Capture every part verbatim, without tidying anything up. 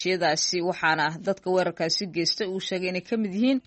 shiyadaasi waxaana dadka weerarkaasi geysta uu sheegay inay ka mid yihiin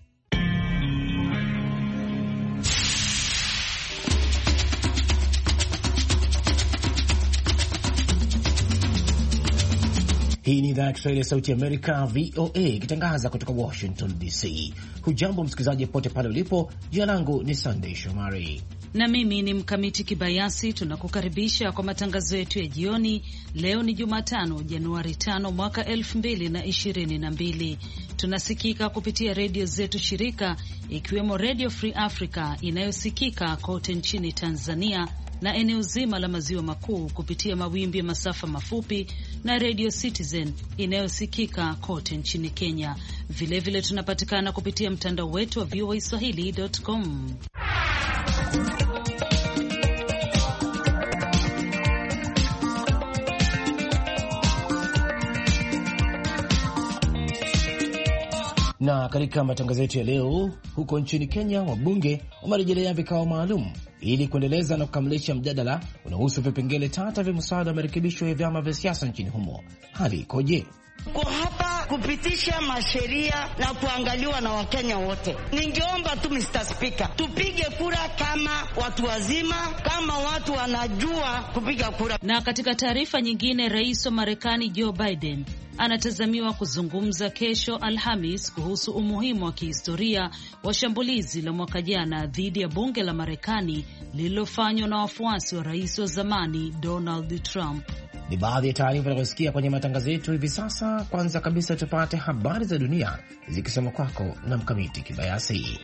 Hii ni idhaa ya Kiswahili ya Sauti Amerika, V O A, ikitangaza kutoka Washington D C. Hujambo msikilizaji pote pale ulipo. Jina langu ni Sunday Shomari na mimi ni Mkamiti Kibayasi. Tunakukaribisha kwa matangazo yetu ya jioni. Leo ni Jumatano, Januari tano mwaka elfu mbili na ishirini na mbili. Tunasikika kupitia redio zetu shirika, ikiwemo Radio Free Africa inayosikika kote nchini Tanzania na eneo zima la maziwa makuu kupitia mawimbi ya masafa mafupi, na Radio Citizen inayosikika kote nchini Kenya. Vilevile vile tunapatikana kupitia mtandao wetu wa v o a swahili dot com. Na katika matangazo yetu ya leo, huko nchini Kenya wabunge wamerejelea vikao maalum ili kuendeleza na kukamilisha mjadala unaohusu vipengele tata vya mswada wa marekebisho ya vyama vya siasa nchini humo. Hali ikoje? Kwa hapa kupitisha masheria na kuangaliwa na Wakenya wote. Ningeomba tu Mister Speaker, tupige kura kama watu wazima, kama watu wanajua kupiga kura. Na katika taarifa nyingine, Rais wa Marekani Joe Biden anatazamiwa kuzungumza kesho Alhamis kuhusu umuhimu wa kihistoria wa shambulizi la mwaka jana dhidi ya bunge la Marekani lililofanywa na wafuasi wa rais wa zamani Donald Trump. Ni baadhi ya taarifa tunazosikia kwenye matangazo yetu hivi sasa. Kwanza kabisa tupate habari za dunia zikisoma kwako na Mkamiti Kibayasi.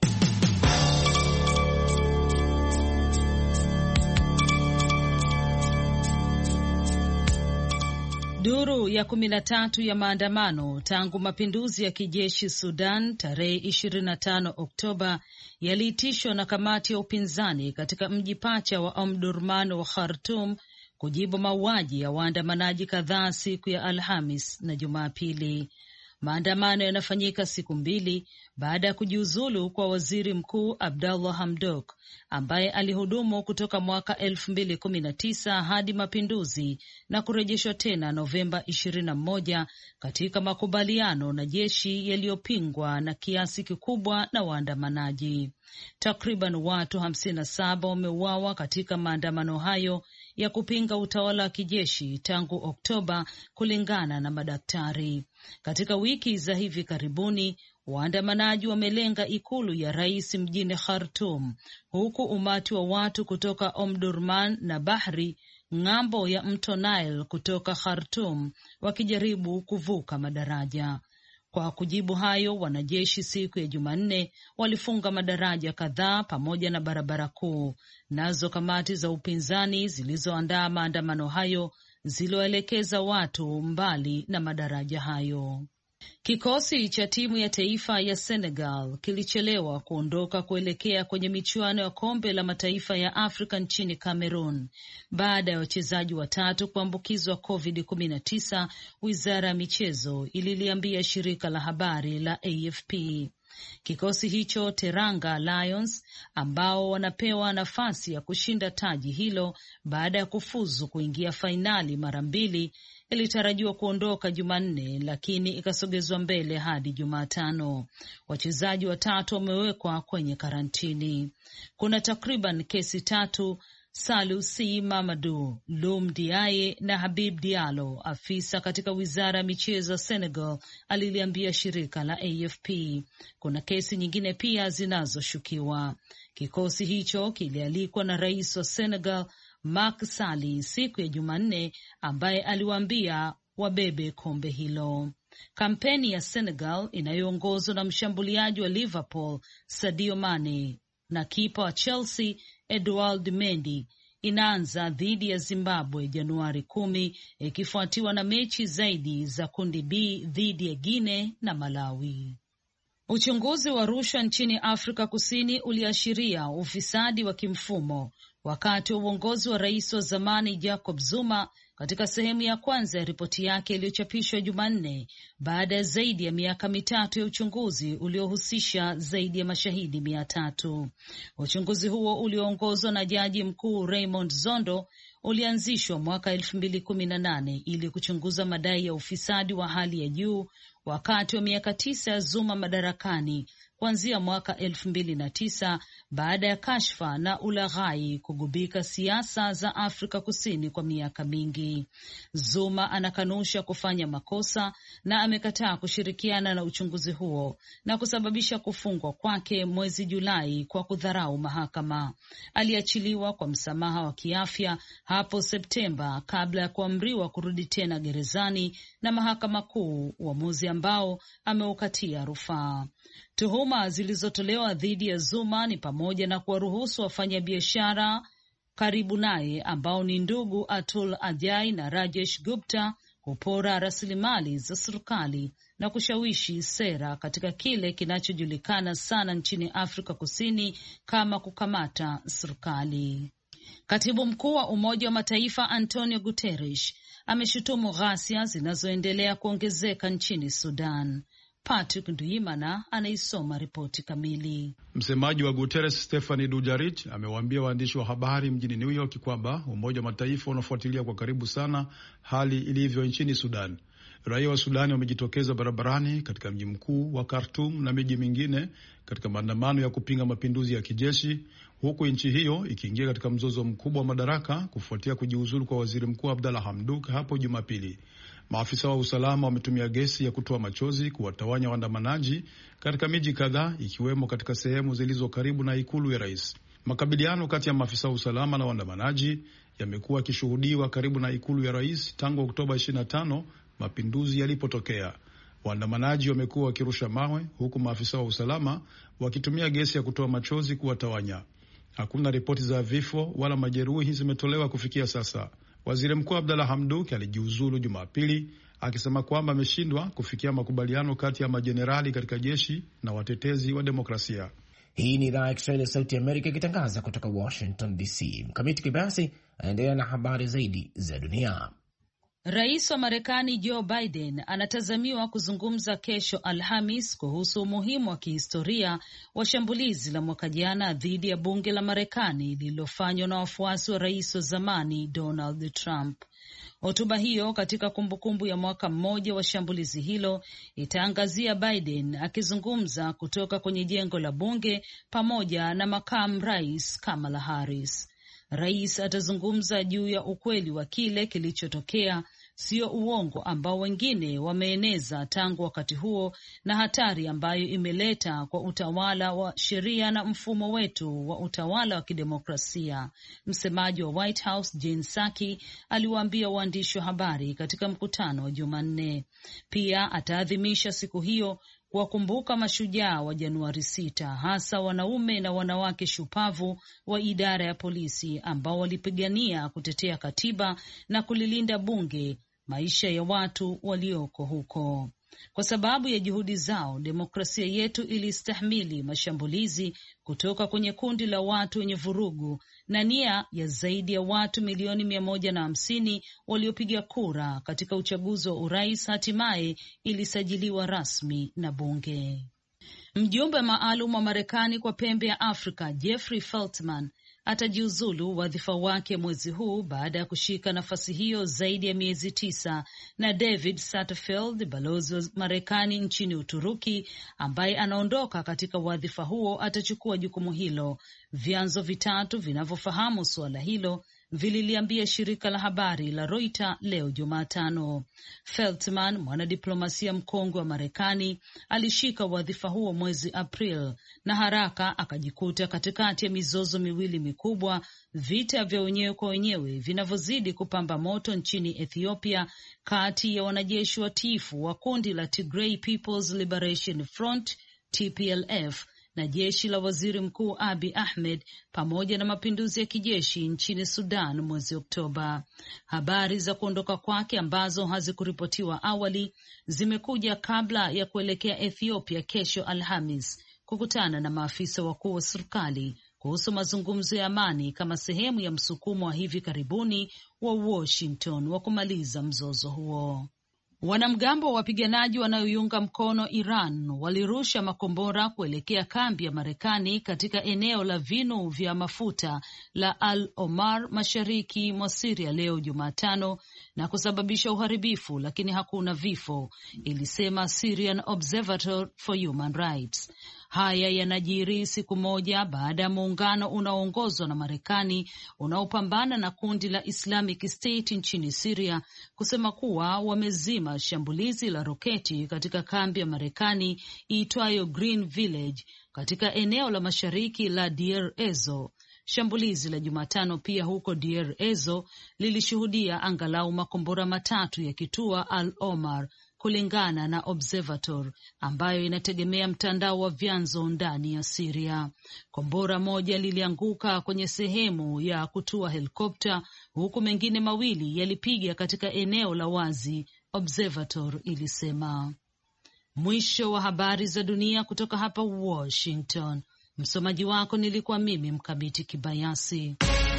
Duru ya kumi na tatu ya maandamano tangu mapinduzi ya kijeshi Sudan tarehe ishirini na tano Oktoba yaliitishwa na kamati ya upinzani katika mji pacha wa Omdurman wa Khartoum kujibu mauaji ya waandamanaji kadhaa siku ya Alhamis na Jumapili. Maandamano yanafanyika siku mbili baada ya kujiuzulu kwa waziri mkuu Abdallah Hamdok ambaye alihudumu kutoka mwaka elfu mbili kumi na tisa hadi mapinduzi na kurejeshwa tena Novemba ishirini na moja katika makubaliano na jeshi yaliyopingwa na kiasi kikubwa na waandamanaji. Takriban watu hamsini na saba wameuawa katika maandamano hayo ya kupinga utawala wa kijeshi tangu Oktoba, kulingana na madaktari. Katika wiki za hivi karibuni, waandamanaji wamelenga ikulu ya rais mjini Khartoum, huku umati wa watu kutoka Omdurman na Bahri, ng'ambo ya mto Nile kutoka Khartoum, wakijaribu kuvuka madaraja. Kwa kujibu hayo, wanajeshi siku ya Jumanne walifunga madaraja kadhaa pamoja na barabara kuu. Nazo kamati za upinzani zilizoandaa maandamano hayo ziliwaelekeza watu mbali na madaraja hayo. Kikosi cha timu ya taifa ya Senegal kilichelewa kuondoka kuelekea kwenye michuano ya kombe la mataifa ya Afrika nchini Cameroon baada ya wachezaji watatu kuambukizwa covid kumi na tisa, wizara ya michezo ililiambia shirika la habari la A F P. Kikosi hicho Teranga Lions, ambao wanapewa nafasi ya kushinda taji hilo baada ya kufuzu kuingia fainali mara mbili, ilitarajiwa kuondoka Jumanne lakini ikasogezwa mbele hadi Jumatano. Wachezaji watatu wamewekwa kwenye karantini. Kuna takriban kesi tatu. Salusi Mamadou, Lum Diaye na Habib Diallo, afisa katika wizara ya michezo Senegal, aliliambia shirika la A F P. Kuna kesi nyingine pia zinazoshukiwa. Kikosi hicho kilialikwa na rais wa Senegal Macky Sall siku ya Jumanne, ambaye aliwaambia wabebe kombe hilo. Kampeni ya Senegal inayoongozwa na mshambuliaji wa Liverpool Sadio Mane na kipa wa Chelsea Edouard Mendy inaanza dhidi ya Zimbabwe Januari kumi, ikifuatiwa na mechi zaidi za kundi B dhidi ya Guinea na Malawi. Uchunguzi wa rushwa nchini Afrika Kusini uliashiria ufisadi wa kimfumo wakati wa uongozi wa rais wa zamani Jacob Zuma, katika sehemu ya kwanza ya ripoti yake iliyochapishwa Jumanne baada ya zaidi ya miaka mitatu ya uchunguzi uliohusisha zaidi ya mashahidi mia tatu. Uchunguzi huo ulioongozwa na jaji mkuu Raymond Zondo ulianzishwa mwaka elfu mbili kumi na nane ili kuchunguza madai ya ufisadi wa hali ya juu wakati wa miaka tisa ya Zuma madarakani kuanzia mwaka elfu mbili na tisa baada ya kashfa na ulaghai kugubika siasa za Afrika Kusini kwa miaka mingi. Zuma anakanusha kufanya makosa na amekataa kushirikiana na uchunguzi huo na kusababisha kufungwa kwake mwezi Julai kwa kudharau mahakama. Aliachiliwa kwa msamaha wa kiafya hapo Septemba kabla ya kuamriwa kurudi tena gerezani na mahakama kuu, uamuzi ambao ameukatia rufaa. Tuhuma zilizotolewa dhidi ya Zuma ni pamoja na kuwaruhusu wafanyabiashara karibu naye ambao ni ndugu Atul Ajai na Rajesh Gupta kupora rasilimali za serikali na kushawishi sera katika kile kinachojulikana sana nchini Afrika Kusini kama kukamata serikali. Katibu mkuu wa Umoja wa Mataifa Antonio Guterres ameshutumu ghasia zinazoendelea kuongezeka nchini Sudan. Patrick Nduyimana anaisoma ripoti kamili. Msemaji wa Guterres Stephanie Dujarric amewaambia waandishi wa habari mjini New York kwamba Umoja wa Mataifa unafuatilia kwa karibu sana hali ilivyo nchini Sudan. Raia wa Sudani wamejitokeza barabarani katika mji mkuu wa Khartoum na miji mingine katika maandamano ya kupinga mapinduzi ya kijeshi, huku nchi hiyo ikiingia katika mzozo mkubwa wa madaraka kufuatia kujiuzulu kwa waziri mkuu Abdalla Hamdok hapo Jumapili. Maafisa wa usalama wametumia gesi ya kutoa machozi kuwatawanya waandamanaji katika miji kadhaa, ikiwemo katika sehemu zilizo karibu na ikulu ya rais. Makabiliano kati ya maafisa wa usalama na waandamanaji yamekuwa yakishuhudiwa karibu na ikulu ya rais tangu Oktoba ishirini na tano mapinduzi yalipotokea. Waandamanaji wamekuwa wakirusha mawe huku maafisa wa usalama wakitumia gesi ya kutoa machozi kuwatawanya. Hakuna ripoti za vifo wala majeruhi zimetolewa kufikia sasa. Waziri Mkuu Abdalla Hamdok alijiuzulu Jumapili akisema kwamba ameshindwa kufikia makubaliano kati ya majenerali katika jeshi na watetezi wa demokrasia. Hii ni idhaa ya Kiswahili ya Sauti ya Amerika ikitangaza kutoka Washington D C. Mkamiti Kibasi anaendelea na habari zaidi za dunia. Rais wa Marekani Joe Biden anatazamiwa kuzungumza kesho Alhamis kuhusu umuhimu wa kihistoria wa shambulizi la mwaka jana dhidi ya bunge la Marekani lililofanywa na wafuasi wa rais wa zamani Donald Trump. Hotuba hiyo katika kumbukumbu ya mwaka mmoja wa shambulizi hilo itaangazia Biden akizungumza kutoka kwenye jengo la bunge pamoja na makamu rais Kamala Harris. Rais atazungumza juu ya ukweli wa kile kilichotokea, sio uongo ambao wengine wameeneza tangu wakati huo, na hatari ambayo imeleta kwa utawala wa sheria na mfumo wetu wa utawala wa kidemokrasia. Msemaji wa White House Jen Psaki aliwaambia waandishi wa habari katika mkutano wa Jumanne. Pia ataadhimisha siku hiyo kuwakumbuka mashujaa wa Januari sita, hasa wanaume na wanawake shupavu wa idara ya polisi ambao walipigania kutetea katiba na kulilinda bunge, maisha ya watu walioko huko. Kwa sababu ya juhudi zao, demokrasia yetu ilistahimili mashambulizi kutoka kwenye kundi la watu wenye vurugu na nia ya zaidi ya watu milioni mia moja na hamsini waliopiga kura katika uchaguzi wa urais hatimaye ilisajiliwa rasmi na bunge. Mjumbe maalum wa Marekani kwa pembe ya Afrika Jeffrey Feltman atajiuzulu wadhifa wake mwezi huu baada ya kushika nafasi hiyo zaidi ya miezi tisa, na David Satterfield, balozi wa Marekani nchini Uturuki ambaye anaondoka katika wadhifa huo, atachukua jukumu hilo. Vyanzo vitatu vinavyofahamu suala hilo vililiambia shirika la habari la Reuters leo Jumatano. Feltman, mwanadiplomasia mkongwe wa Marekani, alishika wadhifa huo mwezi April na haraka akajikuta katikati ya mizozo miwili mikubwa, vita vya wenyewe kwa wenyewe vinavyozidi kupamba moto nchini Ethiopia kati ya wanajeshi watiifu wa kundi la Tigray People's Liberation Front T P L F na jeshi la waziri mkuu Abiy Ahmed, pamoja na mapinduzi ya kijeshi nchini Sudan mwezi Oktoba. Habari za kuondoka kwake ambazo hazikuripotiwa awali zimekuja kabla ya kuelekea Ethiopia kesho Alhamis kukutana na maafisa wakuu wa serikali kuhusu mazungumzo ya amani kama sehemu ya msukumo wa hivi karibuni wa Washington wa kumaliza mzozo huo. Wanamgambo wa wapiganaji wanaoiunga mkono Iran walirusha makombora kuelekea kambi ya Marekani katika eneo la vinu vya mafuta la Al Omar mashariki mwa Syria leo Jumatano na kusababisha uharibifu, lakini hakuna vifo, ilisema Syrian Observatory for Human Rights. Haya yanajiri siku moja baada ya muungano unaoongozwa na Marekani unaopambana na kundi la Islamic State nchini Syria kusema kuwa wamezima shambulizi la roketi katika kambi ya Marekani iitwayo Green Village katika eneo la mashariki la Deir Ezzor. Shambulizi la Jumatano pia huko Deir Ezzor lilishuhudia angalau makombora matatu yakitua Al Omar, kulingana na Observator ambayo inategemea mtandao wa vyanzo ndani ya Syria. Kombora moja lilianguka kwenye sehemu ya kutua helikopta, huku mengine mawili yalipiga katika eneo la wazi, Observator ilisema. Mwisho wa habari za dunia kutoka hapa Washington. Msomaji wako nilikuwa mimi Mkamiti Kibayasi.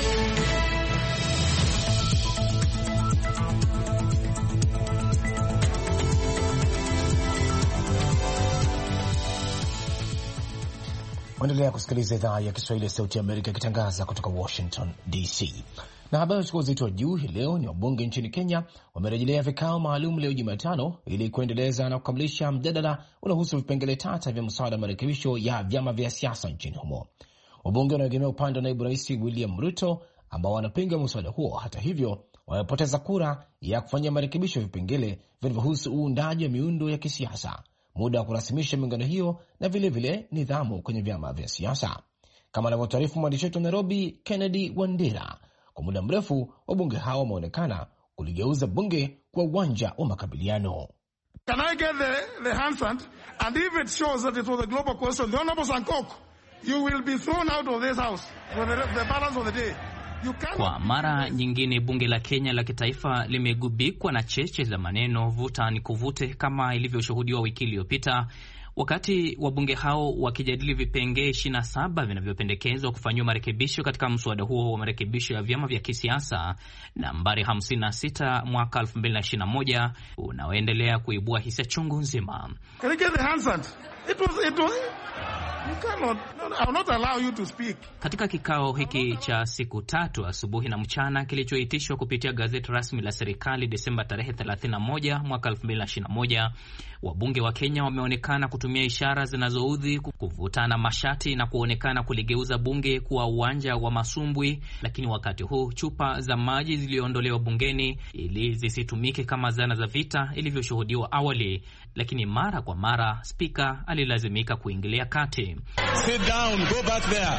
Endelea kusikiliza idhaa ya Kiswahili ya Sauti ya Amerika ikitangaza kutoka Washington D C. Na habari chukua uzito wa juu hii leo ni wabunge nchini Kenya wamerejelea vikao maalum leo Jumatano ili kuendeleza na kukamilisha mjadala unaohusu vipengele tata vya mswada wa marekebisho ya vyama vya siasa nchini humo. Wabunge wanaegemea upande wa naibu rais William Ruto ambao wanapinga mswada huo. Hata hivyo, wamepoteza kura ya kufanyia marekebisho ya vipengele vinavyohusu uundaji wa miundo ya kisiasa, muda wa kurasimisha miungano hiyo na vile vile nidhamu kwenye vyama vya siasa. Kama anavyotaarifu mwandishi wetu Nairobi Kennedy Wandera, kwa muda mrefu wabunge hao wameonekana kuligeuza bunge kwa uwanja wa makabiliano. Can I get the, the handstand? And if it shows that it was a global question, the Honorable Sankok, you will be thrown out of this house for the, the balance of the day. Kwa mara nyingine bunge la Kenya la kitaifa limegubikwa na cheche za maneno vuta ni kuvute kama ilivyoshuhudiwa wiki iliyopita, wakati wabunge hao wakijadili vipengee ishirini na saba vinavyopendekezwa kufanywa marekebisho katika mswada huo wa marekebisho ya vyama vya kisiasa nambari hamsini na sita mwaka elfu mbili na ishirini na moja unaoendelea kuibua hisia chungu nzima. Can I get the handstand? It was, it was... You cannot, I will not allow you to speak. Katika kikao hiki cha siku tatu asubuhi na mchana kilichoitishwa kupitia gazeti rasmi la serikali Desemba tarehe thelathini na moja mwaka elfu mbili na ishirini na moja, wabunge wa Kenya wameonekana kutumia ishara zinazoudhi, kuvutana mashati na kuonekana kuligeuza bunge kuwa uwanja wa masumbwi. Lakini wakati huu chupa za maji ziliondolewa bungeni ili zisitumike kama zana za vita ilivyoshuhudiwa awali, lakini mara kwa mara spika alilazimika kuingilia kati. Sit down, go back there.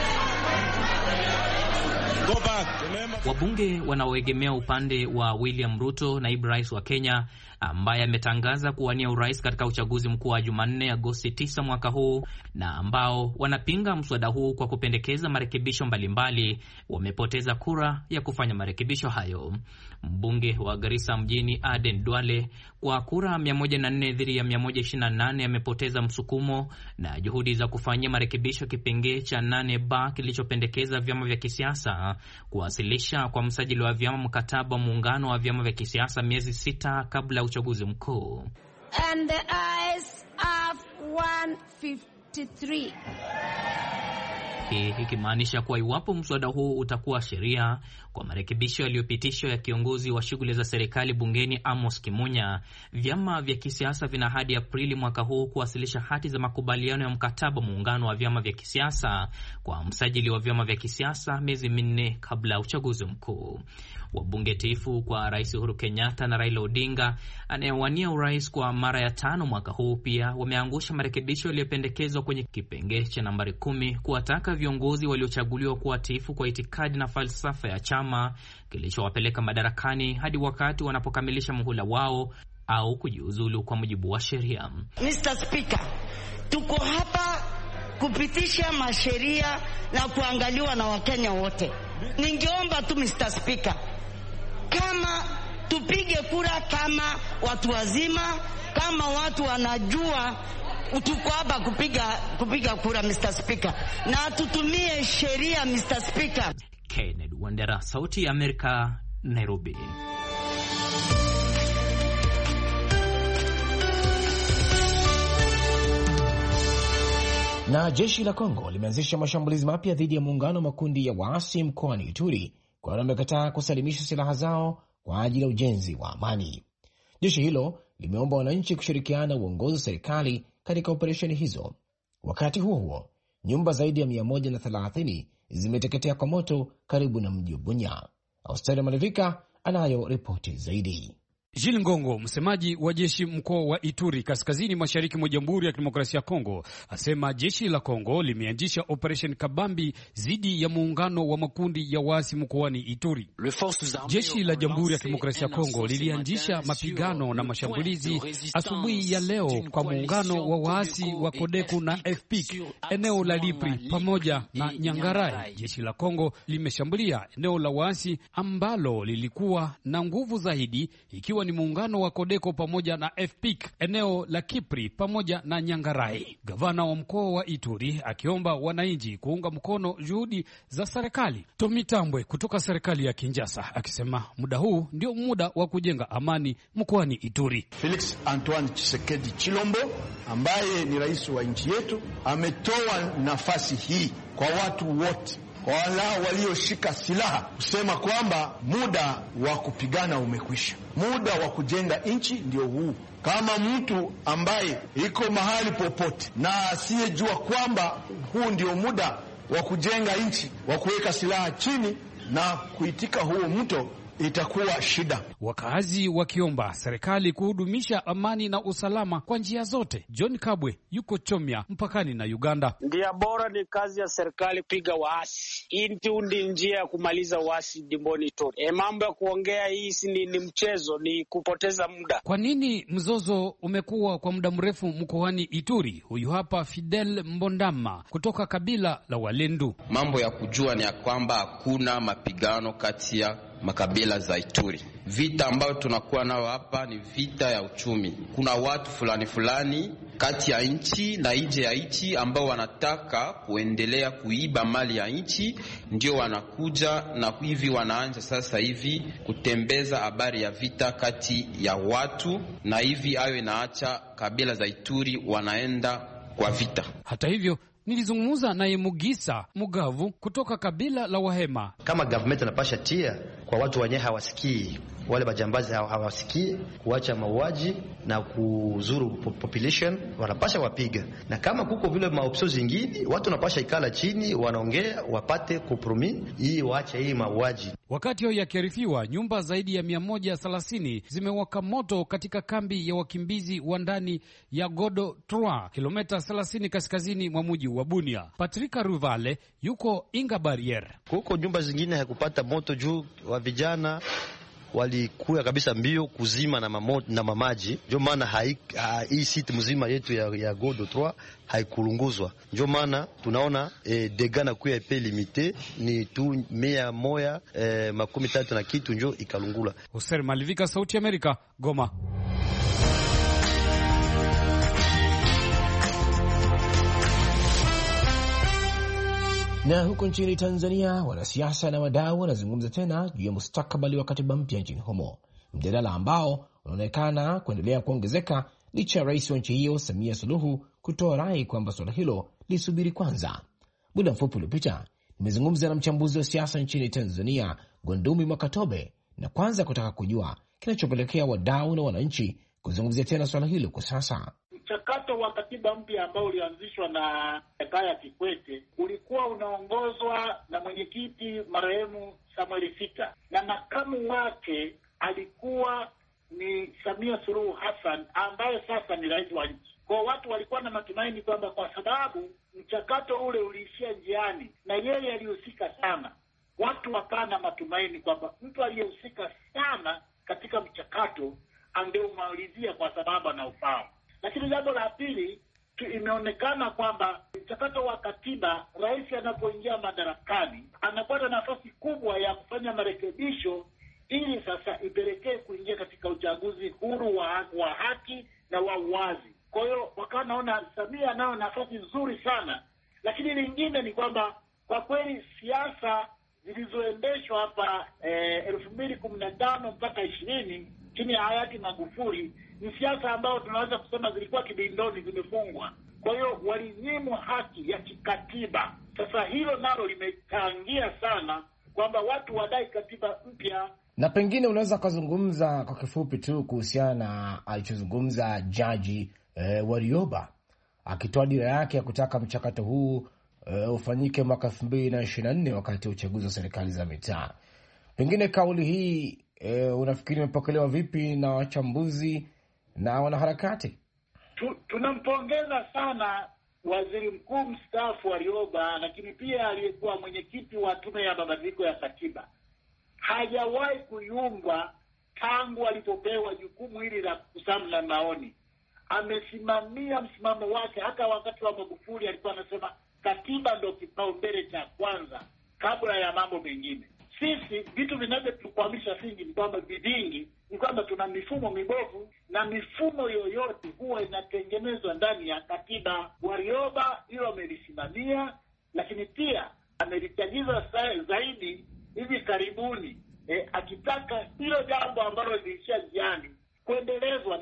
Go back. Wabunge wanaoegemea upande wa William Ruto, naibu rais wa Kenya, ambaye ametangaza kuwania urais katika uchaguzi mkuu wa Jumanne Agosti tisa mwaka huu, na ambao wanapinga mswada huu kwa kupendekeza marekebisho mbalimbali, wamepoteza kura ya kufanya marekebisho hayo. Mbunge wa Garissa mjini Aden Duale kwa kura mia moja na nne dhidi ya mia moja ishirini na nane amepoteza msukumo na juhudi za kufanyia marekebisho kipengee cha nane ba kilichopendekeza vyama vya kisiasa kuwasilisha kwa msajili wa vyama mkataba wa muungano wa vyama vya kisiasa miezi sita kabla ya uchaguzi mkuu. And the ayes have one fifty-three. Hii ikimaanisha kuwa iwapo mswada huu utakuwa sheria kwa marekebisho yaliyopitishwa ya kiongozi wa shughuli za serikali bungeni Amos Kimunya, vyama vya kisiasa vina hadi Aprili mwaka huu kuwasilisha hati za makubaliano ya mkataba muungano wa vyama vya kisiasa kwa msajili wa vyama vya kisiasa miezi minne kabla ya uchaguzi mkuu. Wabunge tifu kwa Rais Uhuru Kenyatta na Raila Odinga anayewania urais kwa mara ya tano mwaka huu pia wameangusha marekebisho yaliyopendekezwa kwenye kipengee cha nambari kumi kuwataka viongozi waliochaguliwa kuwa tifu kwa itikadi na falsafa ya chama kilichowapeleka madarakani hadi wakati wanapokamilisha muhula wao au kujiuzulu kwa mujibu wa sheria. mister Speaker, tuko hapa kupitisha masheria na kuangaliwa na Wakenya wote. Ningeomba tu mister Speaker, kama tupige kura kama watu wazima, kama watu wanajua tuko hapa kupiga kupiga kura mister Speaker, na tutumie sheria mister Speaker. Kennedy Wandera, Sauti ya Amerika, Nairobi. Na jeshi la Kongo limeanzisha mashambulizi mapya dhidi ya muungano wa makundi ya waasi mkoani Ituri kwa wamekataa kusalimisha silaha zao kwa ajili ya ujenzi wa amani. Jeshi hilo limeomba wananchi kushirikiana na uongozi wa serikali katika operesheni hizo. Wakati huo huo, nyumba zaidi ya mia moja na thelathini zimeteketea kwa moto karibu na mji wa Bunya. Austria Malivika anayo ripoti zaidi. Jil Ngongo, msemaji wa jeshi mkoa wa Ituri kaskazini mashariki mwa Jamhuri ya Kidemokrasia ya Kongo, asema jeshi la Kongo limeanzisha operation kabambi dhidi ya muungano wa makundi ya waasi mkoani Ituri. Jeshi la Jamhuri ya Kidemokrasia ya Kongo lilianzisha mapigano na mashambulizi asubuhi ya leo kwa muungano wa waasi wa Kodeko na F P I C eneo la Lipri pamoja na Nyangarai. Jeshi la Kongo limeshambulia eneo la waasi ambalo lilikuwa na nguvu zaidi, ikiwa ni muungano wa Kodeko pamoja na F P I C eneo la Kipri pamoja na Nyangarai. Gavana wa mkoa wa Ituri akiomba wananchi kuunga mkono juhudi za serikali. Tomi Tambwe kutoka serikali ya Kinshasa akisema muda huu ndio muda wa kujenga amani mkoani Ituri. Felix Antoine Tshisekedi Chilombo ambaye ni rais wa nchi yetu ametoa nafasi hii kwa watu wote, kwa wale walioshika silaha, kusema kwamba muda wa kupigana umekwisha. Muda wa kujenga nchi ndio huu. Kama mtu ambaye iko mahali popote na asiyejua kwamba huu ndio muda wa kujenga nchi, wa kuweka silaha chini na kuitika huo mto, itakuwa shida. Wakazi wakiomba serikali kuhudumisha amani na usalama kwa njia zote. John Kabwe yuko Chomya mpakani na Uganda. Ndia bora ni kazi ya serikali piga waasi. Hii ndi njia ya kumaliza waasi dimboni Ituri. E, mambo ya kuongea hii ni, ni mchezo, ni kupoteza muda. Kwa nini mzozo umekuwa kwa muda mrefu mkoani Ituri? Huyu hapa Fidel Mbondama kutoka kabila la Walendu. Mambo ya kujua ni ya kwamba hakuna mapigano kati ya makabila za Ituri. Vita ambayo tunakuwa nao hapa ni vita ya uchumi. Kuna watu fulani fulani kati ya nchi na nje ya nchi ambao wanataka kuendelea kuiba mali ya nchi, ndio wanakuja na hivi wanaanza sasa hivi kutembeza habari ya vita kati ya watu, na hivi awe naacha kabila za Ituri wanaenda kwa vita. Hata hivyo nilizungumza naye Mugisa Mugavu kutoka kabila la Wahema. Kama government anapasha tia kwa watu wenyewe hawasikii, wale majambazi hawasikii, kuacha mauaji na kuzuru population, wanapasha wapiga. Na kama kuko vile maopsio zingine, watu wanapasha ikala chini, wanaongea, wapate kompromis hii, waache hii mauaji. Wakati hiyo yakiarifiwa, nyumba zaidi ya mia moja thelathini zimewaka moto katika kambi ya wakimbizi wa ndani ya Godo trois, kilomita thelathini kaskazini mwa mji wa Bunia. Patrika Ruvale yuko Inga Barrier. Kuko nyumba zingine hakupata moto juu wa vijana walikuwa kabisa mbio kuzima na mamoto na mamaji. Ndio maana hii site mzima yetu ya, ya Godo trois haikulunguzwa. Ndio maana tunaona eh, degana kwa epe limite ni tu mia moja eh, makumi tatu na kitu ndio ikalungula. Hussein Malivika, Sauti ya Amerika, Goma. Na huko nchini Tanzania, wanasiasa na wadau wanazungumza tena juu ya mustakabali wa katiba mpya nchini humo, mjadala ambao unaonekana kuendelea kuongezeka licha ya rais wa nchi hiyo Samia Suluhu kutoa rai kwamba suala hilo lisubiri kwanza. Muda mfupi uliopita nimezungumza na mchambuzi wa siasa nchini Tanzania Gondumi Mwakatobe, na kwanza kutaka kujua kinachopelekea wadau na wananchi kuzungumzia tena suala hilo kwa sasa. Mchakato wa katiba mpya ambao ulianzishwa na Jakaya Kikwete ulikuwa unaongozwa na mwenyekiti marehemu Samuel Sita, na makamu wake alikuwa ni Samia Suluhu Hassan ambaye sasa ni rais wa nchi. Kwa watu walikuwa na matumaini kwamba kwa sababu mchakato ule uliishia njiani na yeye alihusika sana, watu wakawa na matumaini kwamba mtu aliyehusika sana katika mchakato angeumalizia kwa sababu anaufahamu. Lakini jambo la pili, imeonekana kwamba mchakato wa katiba, rais anapoingia madarakani anapata nafasi kubwa ya kufanya marekebisho ili sasa ipelekee kuingia katika uchaguzi huru wa, wa haki na wa uwazi. Kwa hiyo wakawa naona Samia nayo nafasi nzuri sana. Lakini lingine ni kwamba kwa kweli siasa zilizoendeshwa hapa eh, elfu mbili kumi na tano mpaka ishirini chini ya hayati Magufuli ni siasa ambayo tunaweza kusema zilikuwa kibindoni, zimefungwa. Kwa hiyo walinyimwa haki ya kikatiba. Sasa hilo nalo limechangia sana kwamba watu wadai katiba mpya. Na pengine unaweza kuzungumza kwa kifupi tu kuhusiana na alichozungumza Jaji eh, Warioba akitoa dira yake ya kutaka mchakato huu eh, ufanyike mwaka elfu mbili na ishirini na nne wakati wa uchaguzi wa serikali za mitaa. Pengine kauli hii eh, unafikiri imepokelewa vipi na wachambuzi na wanaharakati? Tu, tunampongeza sana Waziri Mkuu mstaafu Warioba, lakini pia aliyekuwa mwenyekiti wa tume ya mabadiliko ya katiba. Hajawahi kuyumba tangu alipopewa jukumu hili la kukusanya maoni. Amesimamia msimamo wake. Hata wakati wa Magufuli alikuwa anasema katiba ndio kipaumbele cha kwanza kabla ya mambo mengine. Sisi vitu vinavyotukwamisha vingi ni kwamba vingi ni kwamba tuna mifumo mibovu, na mifumo yoyote huwa inatengenezwa ndani ya katiba. Warioba hilo amelisimamia, lakini pia amelichagiza zaidi hivi karibuni eh, akitaka hilo jambo ambalo liliishia njiani kuendelezwa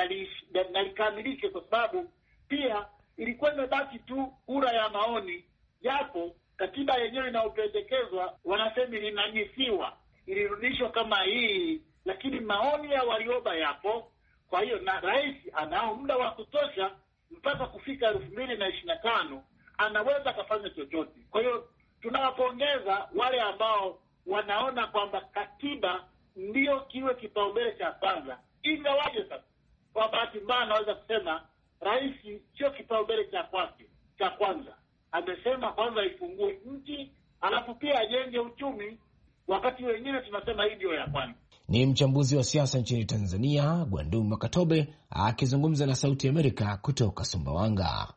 na likamilike, kwa sababu pia ilikuwa imebaki tu kura ya maoni, japo katiba yenyewe inayopendekezwa wanasema ilinajisiwa, ilirudishwa kama hii, lakini maoni ya Warioba yapo. Kwa hiyo na rais anao muda wa kutosha mpaka kufika elfu mbili na ishirini na tano anaweza kufanya chochote. Kwa hiyo tunawapongeza wale ambao wanaona kwamba katiba ndio kiwe kipaumbele cha kwanza. Ingawaje sasa kwa bahati mbaya anaweza kusema rais sio kipaumbele cha kwake cha kwanza. Amesema kwanza ifungue nchi, alafu pia ajenge uchumi, wakati wengine tunasema hii ndio ya kwanza. Ni mchambuzi wa siasa nchini Tanzania, Gwanduma Makatobe, akizungumza na Sauti ya Amerika kutoka Sumbawanga.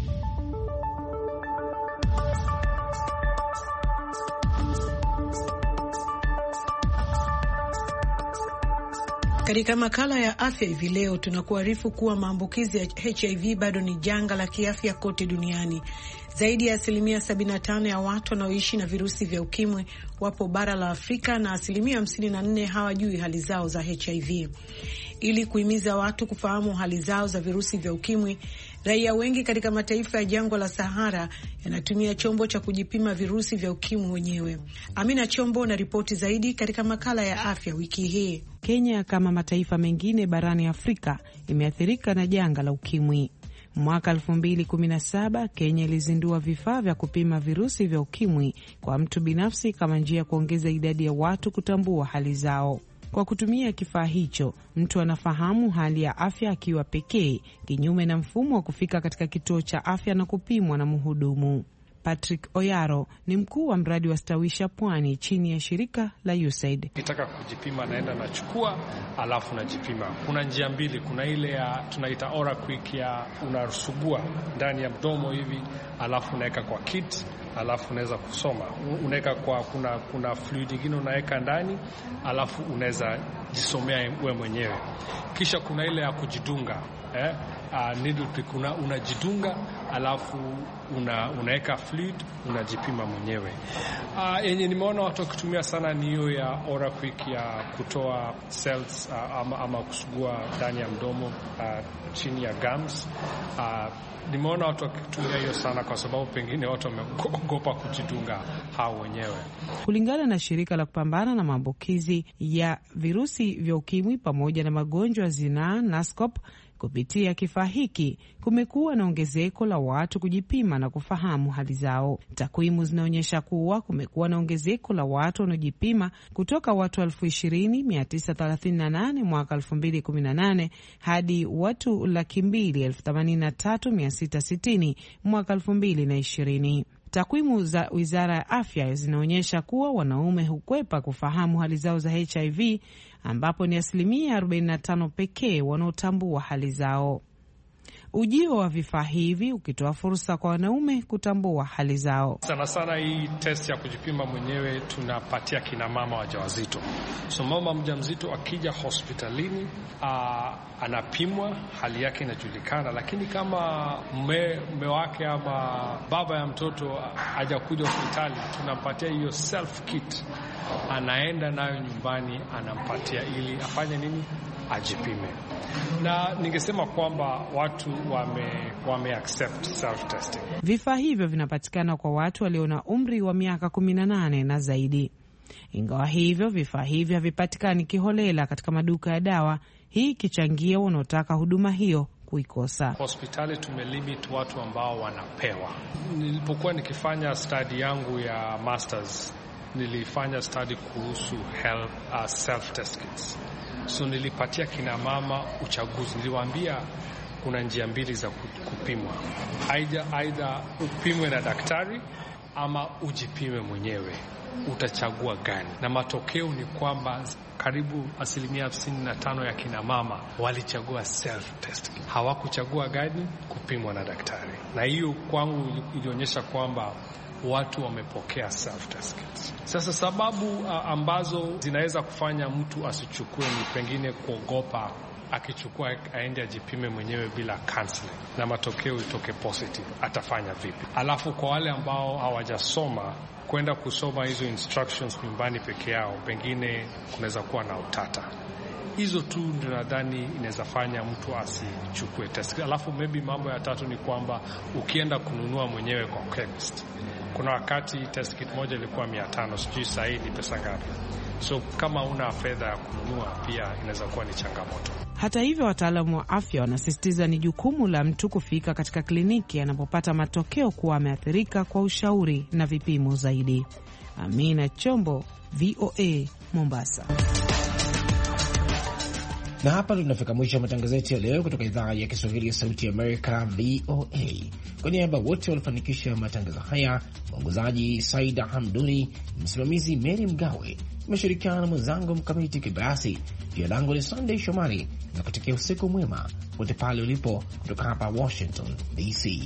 Katika makala ya afya hivi leo tunakuarifu kuwa maambukizi ya H I V bado ni janga la kiafya kote duniani. Zaidi ya asilimia sabini na tano ya watu wanaoishi na virusi vya ukimwi wapo bara la Afrika na asilimia hamsini na nne hawajui hali zao za H I V. Ili kuhimiza watu kufahamu hali zao za virusi vya ukimwi, raia wengi katika mataifa ya jangwa la Sahara yanatumia chombo cha kujipima virusi vya ukimwi wenyewe. Amina Chombo na ripoti zaidi katika makala ya afya wiki hii. Kenya kama mataifa mengine barani Afrika imeathirika na janga la ukimwi. Mwaka elfu mbili kumi na saba Kenya ilizindua vifaa vya kupima virusi vya ukimwi kwa mtu binafsi kama njia ya kuongeza idadi ya watu kutambua hali zao. Kwa kutumia kifaa hicho, mtu anafahamu hali ya afya akiwa pekee, kinyume na mfumo wa kufika katika kituo cha afya na kupimwa na mhudumu. Patrick Oyaro ni mkuu wa mradi wa Stawisha Pwani chini ya shirika la U S A I D. Kitaka kujipima naenda nachukua alafu najipima. Kuna njia mbili, kuna ile ya tunaita Ora Quick ya unasugua ndani ya mdomo hivi alafu unaweka kwa kit alafu unaweza kusoma. Unaweka kwa kuna kuna fluid nyingine unaweka ndani alafu unaweza jisomea wewe mwenyewe. Kisha kuna ile ya kujidunga eh uh, needle prick una, unajidunga alafu una unaweka fluid unajipima mwenyewe. Uh, yenye nimeona watu wakitumia sana ni hiyo ya Ora Quick ya kutoa cells uh, ama, ama kusugua ndani ya mdomo uh, chini ya gums. Uh, nimeona watu wakitumia hiyo sana kwa sababu pengine watu wameogopa kujidunga hao wenyewe. Kulingana na shirika la kupambana na maambukizi ya virusi vya ukimwi pamoja na magonjwa ya zinaa NASCOP, kupitia kifaa hiki kumekuwa na ongezeko la watu kujipima na kufahamu hali zao. Takwimu zinaonyesha kuwa kumekuwa na ongezeko la watu wanaojipima kutoka watu elfu ishirini mia tisa thelathini na nane mwaka elfu mbili kumi na nane hadi watu laki mbili elfu themanini na tatu mia sita sitini mwaka elfu mbili na ishirini. Takwimu za Wizara ya Afya zinaonyesha kuwa wanaume hukwepa kufahamu hali zao za H I V, ambapo ni asilimia arobaini na tano pekee wanaotambua hali zao. Ujio wa vifaa hivi ukitoa fursa kwa wanaume kutambua hali zao. Sana sana hii test ya kujipima mwenyewe tunapatia kina mama wajawazito. So mama mjamzito akija hospitalini aa, anapimwa, hali yake inajulikana, lakini kama mume wake ama baba ya mtoto hajakuja hospitali, tunampatia hiyo self kit. Anaenda nayo nyumbani, anampatia ili afanye nini? ajipime. Na ningesema kwamba watu wame, wame accept self-testing. Vifaa hivyo vinapatikana kwa watu walio na umri wa miaka kumi na nane na zaidi. Ingawa hivyo, vifaa hivyo havipatikani kiholela katika maduka ya dawa, hii ikichangia wanaotaka huduma hiyo kuikosa. Hospitali tumelimit watu ambao wanapewa. Nilipokuwa nikifanya study yangu ya masters, nilifanya study kuhusu health, uh, self-test kits. So nilipatia kina mama uchaguzi. Niliwaambia kuna njia mbili za kupimwa. Aidha aidha upimwe na daktari ama ujipime mwenyewe. Utachagua gani? Na matokeo ni kwamba karibu asilimia hamsini na tano ya kina mama walichagua self-test. Hawakuchagua gani? Kupimwa na daktari. Na hiyo kwangu ilionyesha kwamba watu wamepokea self-test kits. Sasa sababu uh, ambazo zinaweza kufanya mtu asichukue ni pengine kuogopa akichukua aende ajipime mwenyewe bila counseling na matokeo itoke positive, atafanya vipi? Alafu kwa wale ambao hawajasoma, kwenda kusoma hizo instructions nyumbani peke yao, pengine kunaweza kuwa na utata. Hizo tu ndio nadhani inaweza fanya mtu asichukue test. Alafu maybe mambo ya tatu ni kwamba ukienda kununua mwenyewe kwa chemist, kuna wakati test kit moja ilikuwa mia tano, sijui sasa hii ni pesa ngapi. So kama una fedha ya kununua pia inaweza kuwa ni changamoto. Hata hivyo, wataalamu wa afya wanasisitiza ni jukumu la mtu kufika katika kliniki anapopata matokeo kuwa ameathirika kwa ushauri na vipimo zaidi. Amina Chombo, V O A, Mombasa. Na hapa tunafika mwisho wa matangazo yetu ya leo kutoka idhaa ya Kiswahili ya Sauti ya Amerika, V O A. Kwa niaba wote walifanikisha matangazo haya, mwongozaji Saida Hamduni, msimamizi Mary Mgawe, nimeshirikiana na mwenzangu Mkamiti Kibayasi. Jina langu ni Sunday Shomari na kutakia usiku mwema pote pale ulipo kutoka hapa Washington D C.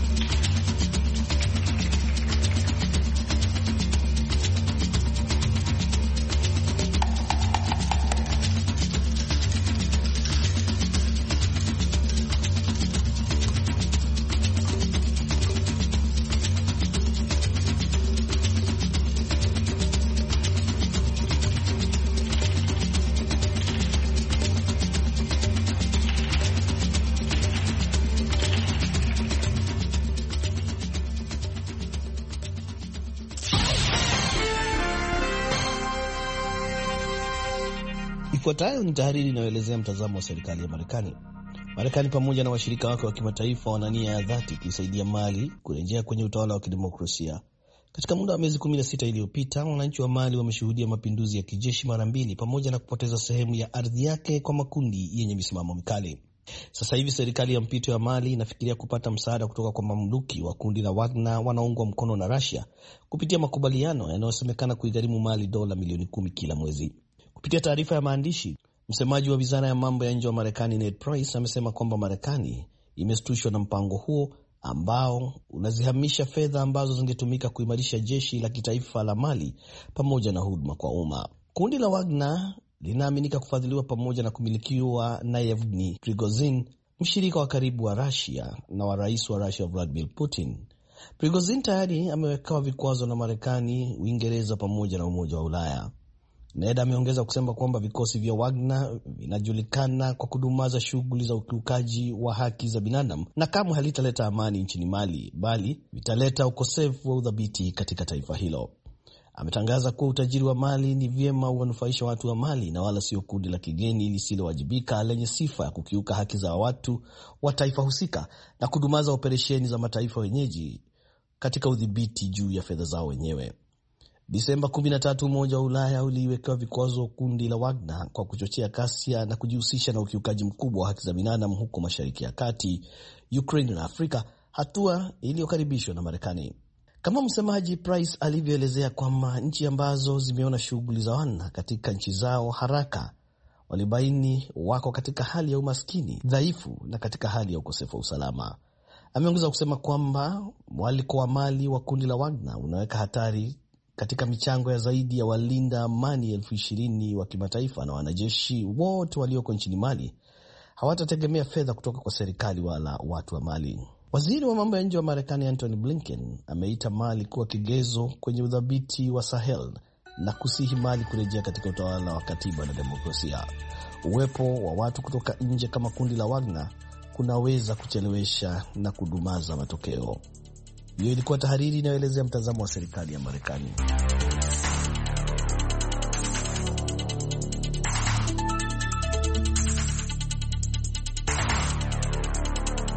Ifuatayo ni tahariri inayoelezea mtazamo wa serikali ya Marekani. Marekani pamoja na washirika wake wa kimataifa wana nia ya dhati kuisaidia Mali kurejea kwenye utawala wa kidemokrasia. Katika muda wa miezi kumi na sita iliyopita, wananchi wa Mali wameshuhudia mapinduzi ya kijeshi mara mbili pamoja na kupoteza sehemu ya ardhi yake kwa makundi yenye misimamo mikali. Sasa hivi serikali ya mpito ya Mali inafikiria kupata msaada kutoka kwa mamluki wa kundi la Wagner wanaoungwa mkono na Russia kupitia makubaliano yanayosemekana kuigharimu Mali dola milioni kumi kila mwezi. Kupitia taarifa ya maandishi, msemaji wa wizara ya mambo ya nje wa Marekani Ned Price amesema kwamba Marekani imeshtushwa na mpango huo ambao unazihamisha fedha ambazo zingetumika kuimarisha jeshi la kitaifa la Mali pamoja na huduma kwa umma. Kundi la Wagner linaaminika kufadhiliwa pamoja na kumilikiwa na Yevgeny Prigozhin, mshirika wa karibu wa Russia na wa rais wa Russia Vladimir Putin. Prigozhin tayari amewekewa vikwazo na Marekani, Uingereza pamoja na Umoja wa Ulaya. Ned ameongeza kusema kwamba vikosi vya Wagner vinajulikana kwa kudumaza shughuli za ukiukaji wa haki za binadamu na kamwe halitaleta amani nchini Mali, bali vitaleta ukosefu wa udhabiti katika taifa hilo. Ametangaza kuwa utajiri wa Mali ni vyema uwanufaisha watu wa Mali na wala sio kundi la kigeni lisilowajibika lenye sifa ya kukiuka haki za watu wa taifa husika na kudumaza operesheni za mataifa wenyeji katika udhibiti juu ya fedha zao wenyewe. Disemba kumi na tatu, Umoja wa Ulaya uliwekewa vikwazo kundi la Wagner kwa kuchochea ghasia na kujihusisha na ukiukaji mkubwa wa haki za binadamu huko Mashariki ya Kati, Ukraine na Afrika, hatua iliyokaribishwa na Marekani. Kama msemaji Price alivyoelezea kwamba nchi ambazo zimeona shughuli za Wagner katika nchi zao haraka walibaini wako katika hali ya umaskini, dhaifu na katika hali ya ukosefu wa usalama. Ameongeza kusema kwamba mwaliko wa Mali wa kundi la Wagner unaweka hatari katika michango ya zaidi ya walinda amani elfu ishirini wa kimataifa na wanajeshi wote walioko nchini Mali hawatategemea fedha kutoka kwa serikali wala watu wa Mali. Waziri wa mambo ya nje wa Marekani Antony Blinken ameita Mali kuwa kigezo kwenye udhabiti wa Sahel na kusihi Mali kurejea katika utawala wa katiba na demokrasia. uwepo wa watu kutoka nje kama kundi la Wagner kunaweza kuchelewesha na kudumaza matokeo. Hiyo ilikuwa tahariri inayoelezea mtazamo wa serikali ya Marekani.